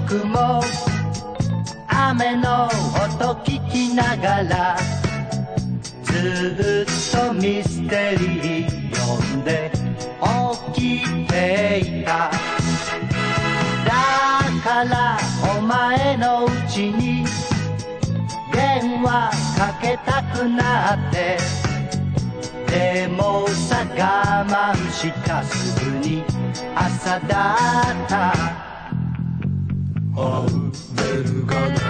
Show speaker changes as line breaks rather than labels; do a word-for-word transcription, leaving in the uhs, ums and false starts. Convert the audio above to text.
僕も雨の音聞きながらずっとミステリー読んで起きていた。だからお前のうちに電話かけたくなって、でもさ我慢したすぐに朝だった。
あふれるかな